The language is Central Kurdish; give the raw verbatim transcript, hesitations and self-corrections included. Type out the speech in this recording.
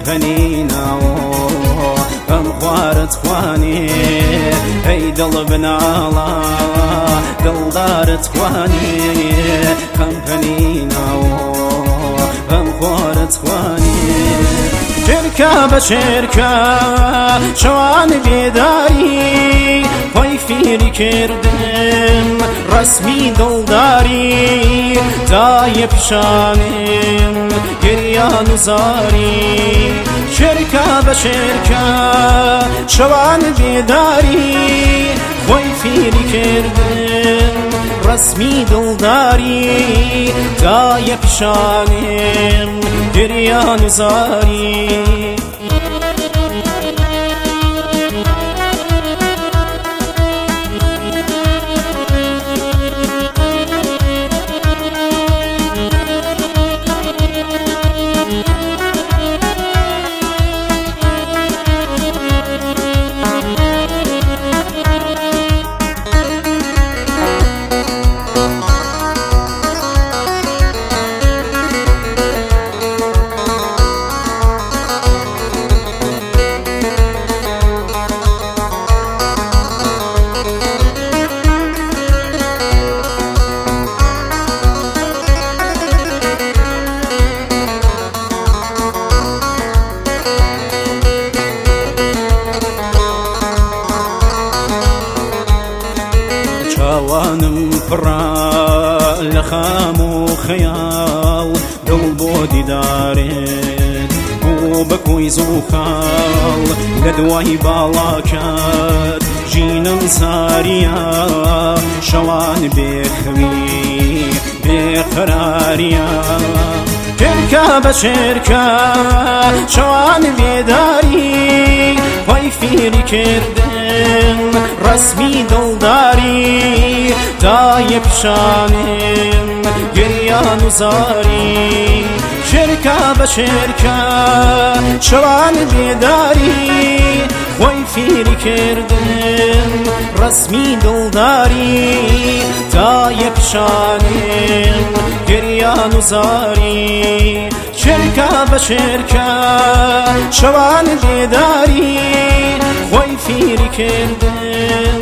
کەمپەنیناوە ئەم خوارت خوانی ئەی دڵ بناڵە دڵدارت خوانی کەمپەنیناوە ئەم خوارت خوانی شێرکە بە شێرکە شەوان بێداری خۆی فێری کردم ڕەسمی دڵداری تایە پیشانم گریان و زاری شێرکە بە شێرکە شەوان بێداری خۆی فێری کردم ڕەسمی دڵداری تایە پیشانم گریان و زاری چاوانم پڕا لە خام و خەیاڵ دڵ بۆ دیدارێت بوو بە کۆیز و خاڵ لە دوای باڵاکات ژینم ساریە شەوان بێخەوی بێقەراریە شێرکە بە شێرکە شەوان بێداری خۆی فێری کردم ڕەسمی دڵداری تایە پیشانم گریان و زاری شێرکە بە شێرکە شەوان بێداری خۆی فێری کردم ڕەسمی دڵداری تایە پیشانم گریان و زاری شێرکە بە شێرکە شەوان بێداری خۆی فێری کردم